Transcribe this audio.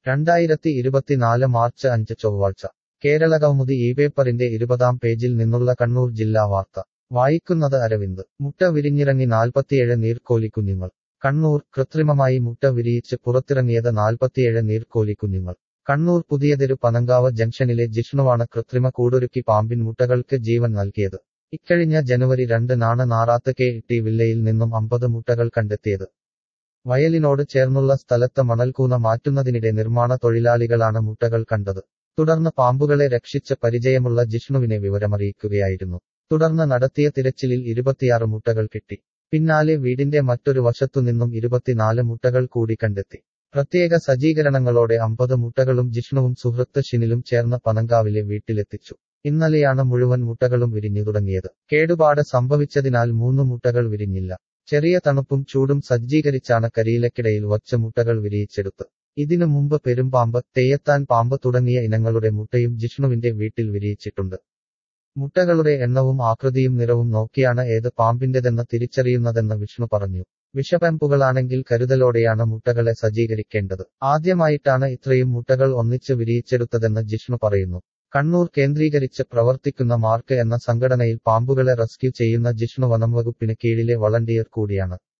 2024 March 5 ചൊവ്വാഴ്ച കേരളകൗമുദി ഈ പേപ്പറിന്റെ 20-ാം പേജിൽ നിന്നുള്ള കണ്ണൂർ ജില്ലാ വാർത്ത വായിക്കുന്നത് അരവിന്ദ്. മുട്ട വിരിഞ്ഞിറങ്ങി 47 നീർക്കോലിക്കുഞ്ഞുങ്ങൾ. കണ്ണൂർ കൃത്രിമമായി മുട്ട വിരിയിച്ച് പുറത്തിറങ്ങിയത് 47 നീർക്കോലിക്കുഞ്ഞുങ്ങൾ. കണ്ണൂർ പുതിയതെരു പനങ്കാവ് ജംഗ്ഷനിലെ ജിഷ്ണുവാണ് കൃത്രിമ കൂടൊരുക്കി പാമ്പിൻ മുട്ടകൾക്ക് ജീവൻ നൽകിയത്. ഇക്കഴിഞ്ഞ ജനുവരി 2-നാണ് നാറാത്ത് KT വില്ലയിൽ നിന്നും 50 മുട്ടകൾ കണ്ടെത്തിയത്. വയലിനോട് ചേർന്നുള്ള സ്ഥലത്ത് മണൽക്കൂന മാറ്റുന്നതിനിടെ നിർമ്മാണ തൊഴിലാളികളാണ് മുട്ടകൾ കണ്ടത്. തുടർന്ന് പാമ്പുകളെ രക്ഷിച്ച് പരിചയമുള്ള ജിഷ്ണുവിനെ വിവരമറിയിക്കുകയായിരുന്നു. തുടർന്ന് നടത്തിയ തിരച്ചിലിൽ 26 മുട്ടകൾ കിട്ടി. പിന്നാലെ വീടിന്റെ മറ്റൊരു വശത്തുനിന്നും 24 മുട്ടകൾ കൂടി കണ്ടെത്തി. പ്രത്യേക സജ്ജീകരണങ്ങളോടെ 50 മുട്ടകളും ജിഷ്ണുവും സുഹൃത്ത് ഷിനിലും ചേർന്ന് പനങ്കാവിലെ വീട്ടിലെത്തിച്ചു. ഇന്നലെയാണ് മുഴുവൻ മുട്ടകളും വിരിഞ്ഞു തുടങ്ങിയത്. കേടുപാട് സംഭവിച്ചതിനാൽ 3 മുട്ടകൾ വിരിഞ്ഞില്ല. ചെറിയ തണുപ്പും ചൂടും സജ്ജീകരിച്ചാണ് കരിയിലക്കിടയിൽ വച്ച് മുട്ടകൾ വിരിയിച്ചെടുത്ത്. ഇതിനു മുമ്പ് പെരുമ്പാമ്പ്, തെയ്യത്താൻ പാമ്പ് തുടങ്ങിയ ഇനങ്ങളുടെ മുട്ടയും ജിഷ്ണുവിന്റെ വീട്ടിൽ വിരിയിച്ചിട്ടുണ്ട്. മുട്ടകളുടെ എണ്ണവും ആകൃതിയും നിറവും നോക്കിയാണ് ഏത് പാമ്പിന്റെതെന്ന് തിരിച്ചറിയുന്നതെന്ന് വിഷ്ണു പറഞ്ഞു. വിഷപ്പാമ്പുകളാണെങ്കിൽ കരുതലോടെയാണ് മുട്ടകളെ സജ്ജീകരിക്കേണ്ടത്. ആദ്യമായിട്ടാണ് ഇത്രയും മുട്ടകൾ ഒന്നിച്ച് വിരിയിച്ചെടുത്തതെന്ന് ജിഷ്ണു പറയുന്നു. കണ്ണൂർ കേന്ദ്രീകരിച്ച് പ്രവർത്തിക്കുന്ന മാർക്ക് എന്ന സംഘടനയിൽ പാമ്പുകളെ റെസ്ക്യൂ ചെയ്യുന്ന ജിഷ്ണു വനംവകുപ്പിന് കീഴിലെ വളണ്ടിയർ കൂടിയാണ്.